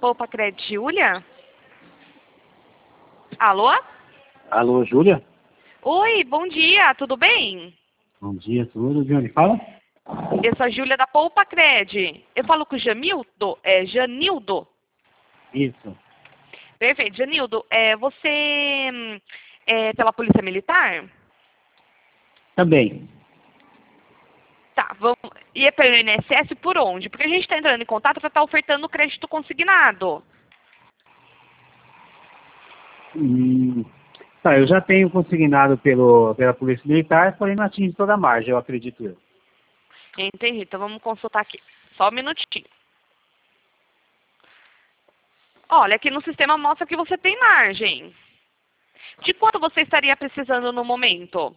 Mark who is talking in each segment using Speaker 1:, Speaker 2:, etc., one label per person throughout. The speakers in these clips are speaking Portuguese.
Speaker 1: Poupa Cred, Júlia? Alô?
Speaker 2: Alô, Júlia?
Speaker 1: Oi, bom dia, tudo bem?
Speaker 2: Bom dia, tudo. De onde fala?
Speaker 1: Eu sou a Júlia da Poupa Cred. Eu falo com o Jamildo? Janildo?
Speaker 2: Isso.
Speaker 1: Perfeito. Janildo, você é pela Polícia Militar?
Speaker 2: Também.
Speaker 1: Tá, vamos. E é pelo INSS por onde? Porque a gente está entrando em contato para estar ofertando crédito consignado.
Speaker 2: Tá, eu já tenho consignado pela Polícia Militar, porém não atinge toda a margem, eu acredito eu.
Speaker 1: Entendi. Então vamos consultar aqui. Só um minutinho. Olha, aqui no sistema mostra que você tem margem. De quanto você estaria precisando no momento?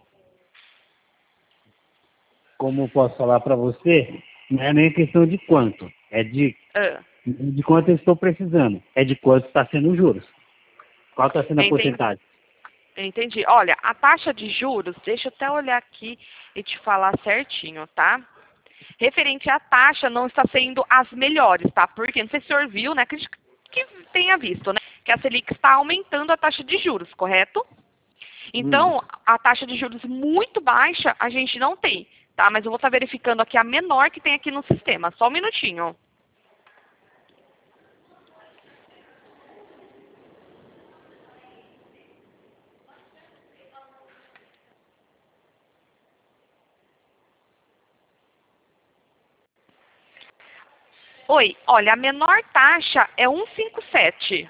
Speaker 2: Como eu posso falar para você, não é nem questão de quanto, é de quanto eu estou precisando, é de quanto está sendo os juros. Qual está sendo a
Speaker 1: Entendi.
Speaker 2: porcentagem?
Speaker 1: Entendi. Olha, a taxa de juros, deixa eu até olhar aqui e te falar certinho, tá? Referente à taxa, não está sendo as melhores, tá? Porque, não sei se o senhor viu, né? Que tenha visto, né? Que a Selic está aumentando a taxa de juros, correto? Então, a taxa de juros muito baixa a gente não tem, tá? Mas eu vou estar verificando aqui a menor que tem aqui no sistema. Só um minutinho. Oi, olha, a menor taxa é 1,57.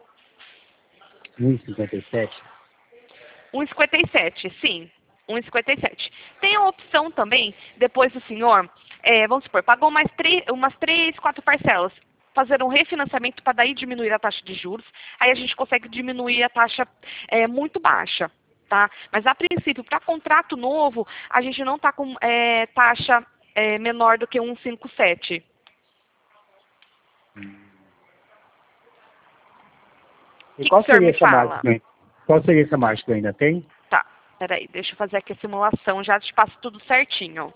Speaker 2: 1,57.
Speaker 1: 1,57, sim. 1,57. Tem a opção também, depois do senhor, vamos supor, pagou umas 3, 4 parcelas, fazer um refinanciamento para daí diminuir a taxa de juros, aí a gente consegue diminuir a taxa muito baixa, tá? Mas a princípio, para contrato novo, a gente não está com taxa menor do que 1,57.
Speaker 2: E
Speaker 1: O que
Speaker 2: qual
Speaker 1: o senhor
Speaker 2: seria
Speaker 1: me
Speaker 2: essa
Speaker 1: fala?
Speaker 2: margem? Qual seria essa margem que eu ainda tenho?
Speaker 1: Tá, peraí, deixa eu fazer aqui a simulação, já te passo tudo certinho.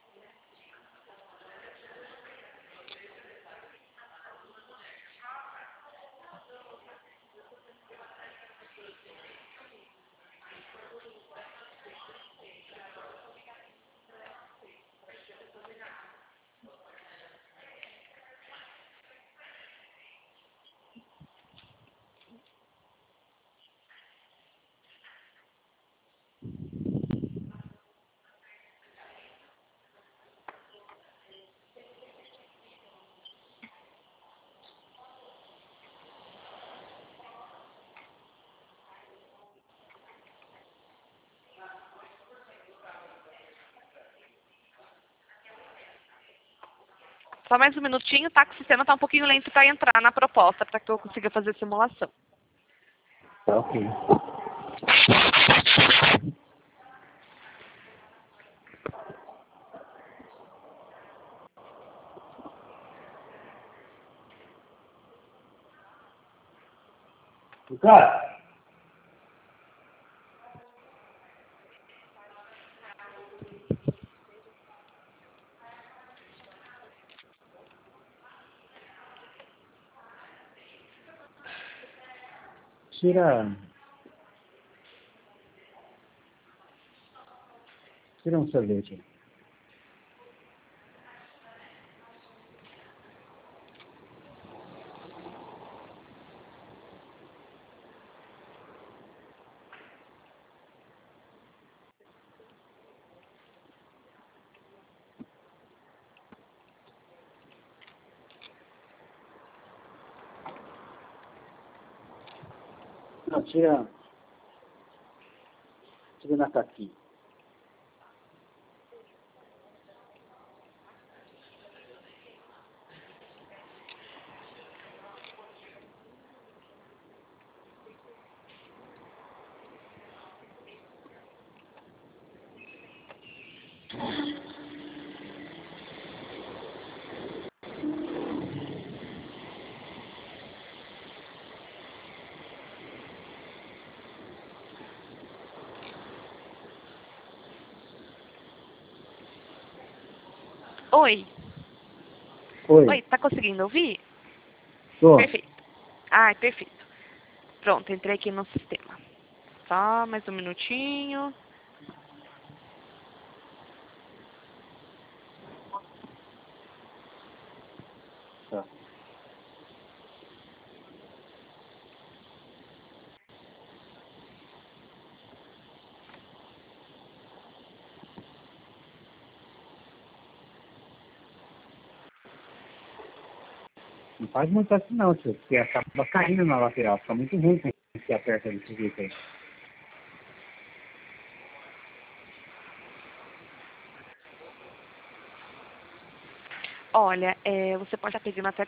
Speaker 1: Só mais um minutinho, tá? Que o sistema tá um pouquinho lento para entrar na proposta, para que eu consiga fazer a simulação.
Speaker 2: Tá, ok. Cara, tira um sorvete. Não, tira na caquinha.
Speaker 1: Oi.
Speaker 2: Oi,
Speaker 1: Oi, tá conseguindo ouvir?
Speaker 2: tô.
Speaker 1: Perfeito. Ah, perfeito. Pronto, entrei aqui no sistema. Só mais um minutinho.
Speaker 2: Tá. Não faz muito assim não, tio, porque acaba caindo na lateral. Fica muito ruim quando você aperta desse jeito aí.
Speaker 1: Olha, você pode estar pedindo até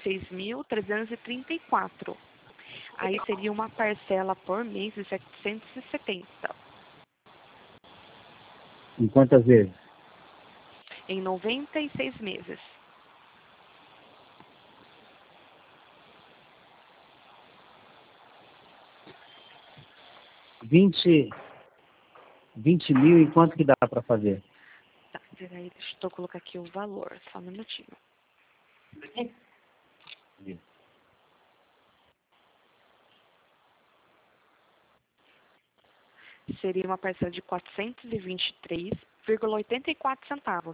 Speaker 1: 36.334. Aí seria uma parcela por mês de 770.
Speaker 2: Em quantas vezes?
Speaker 1: Em 96 meses.
Speaker 2: 20 mil e quanto que dá para fazer?
Speaker 1: Tá, peraí, deixa eu colocar aqui o valor, só um minutinho. Seria uma parcela de 423,84 centavos.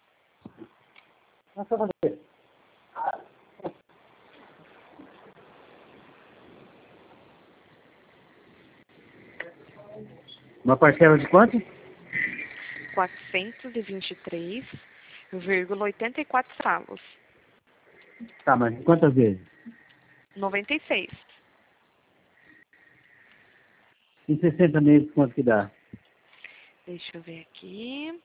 Speaker 2: Uma parcela de quanto?
Speaker 1: 423,84 centavos.
Speaker 2: Tá, mas quantas vezes?
Speaker 1: 96.
Speaker 2: Em 60 meses, quanto que dá?
Speaker 1: Deixa eu ver aqui.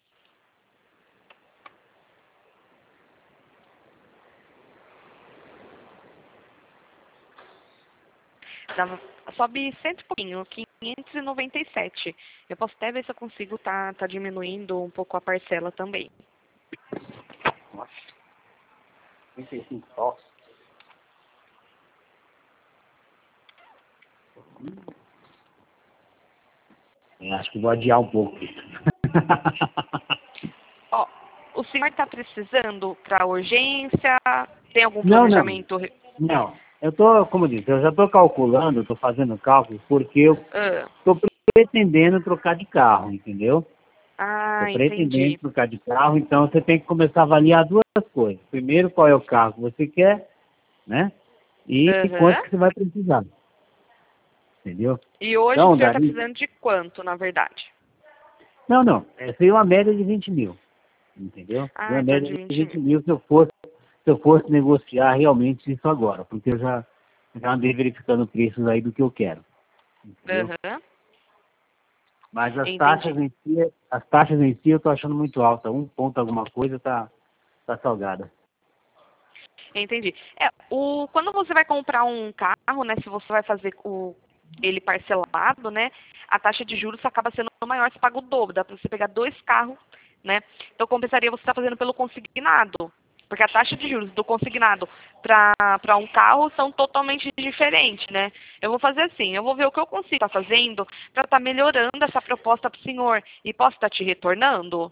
Speaker 1: Sobe cento e pouquinho, 597. Eu posso até ver se eu consigo tá diminuindo um pouco a parcela também.
Speaker 2: Nossa, 35 só. Eu acho que vou adiar um pouco isso.
Speaker 1: Ó, o senhor está precisando para urgência? Tem algum
Speaker 2: Não,
Speaker 1: planejamento?
Speaker 2: não. Eu tô, como eu disse, eu já estou calculando, estou fazendo cálculo, porque eu estou pretendendo trocar de carro, entendeu? Estou pretendendo
Speaker 1: Entendi.
Speaker 2: trocar de carro, então você tem que começar a avaliar duas coisas. Primeiro, qual é o carro que você quer, né? E quanto que você vai precisar. Entendeu?
Speaker 1: E hoje
Speaker 2: Então,
Speaker 1: o senhor está
Speaker 2: daí...
Speaker 1: precisando de quanto, na verdade?
Speaker 2: Não. Seria uma média de 20 mil. Entendeu? Uma
Speaker 1: Então
Speaker 2: média
Speaker 1: de
Speaker 2: de
Speaker 1: 20
Speaker 2: 20
Speaker 1: mil.
Speaker 2: mil se eu fosse negociar realmente isso agora. Porque eu já andei verificando preços aí do que eu quero. Entendeu? Mas as taxas em si eu estou achando muito alta. Um ponto alguma coisa tá salgada.
Speaker 1: Entendi. Quando você vai comprar um carro, né, se você vai fazer ele parcelado, né, a taxa de juros acaba sendo maior, você paga o dobro, dá para você pegar 2 carros, né? Então compensaria você estar fazendo pelo consignado, porque a taxa de juros do consignado para um carro são totalmente diferentes, né? Eu vou fazer assim, eu vou ver o que eu consigo estar fazendo para estar melhorando essa proposta para o senhor e posso estar te retornando?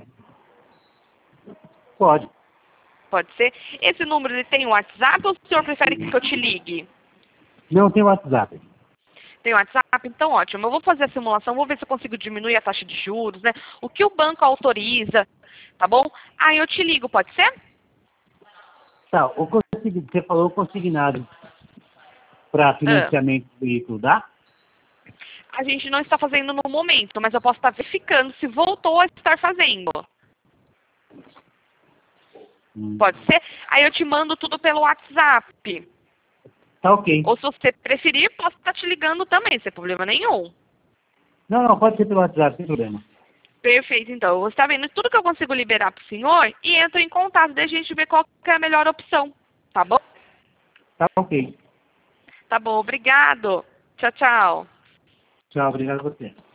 Speaker 2: Pode.
Speaker 1: Pode ser? Esse número ele tem WhatsApp ou o senhor prefere que eu te ligue?
Speaker 2: Não tem WhatsApp.
Speaker 1: Tem WhatsApp? Então ótimo. Eu vou fazer a simulação, vou ver se eu consigo diminuir a taxa de juros, né? O que o banco autoriza, tá bom? Aí eu te ligo, pode ser?
Speaker 2: Tá, você falou consignado para financiamento do veículo, dá?
Speaker 1: A gente não está fazendo no momento, mas eu posso estar verificando se voltou a estar fazendo. Pode ser? Aí eu te mando tudo pelo WhatsApp.
Speaker 2: Tá ok.
Speaker 1: Ou se você preferir, posso estar te ligando também, sem problema nenhum.
Speaker 2: Não, pode ser pelo WhatsApp, sem problema.
Speaker 1: Perfeito, então. Eu vou estar vendo tudo que eu consigo liberar para o senhor e entro em contato, deixa a gente ver qual que é a melhor opção. Tá bom?
Speaker 2: Tá ok.
Speaker 1: Tá bom, obrigado. Tchau, tchau.
Speaker 2: Tchau, obrigado a você.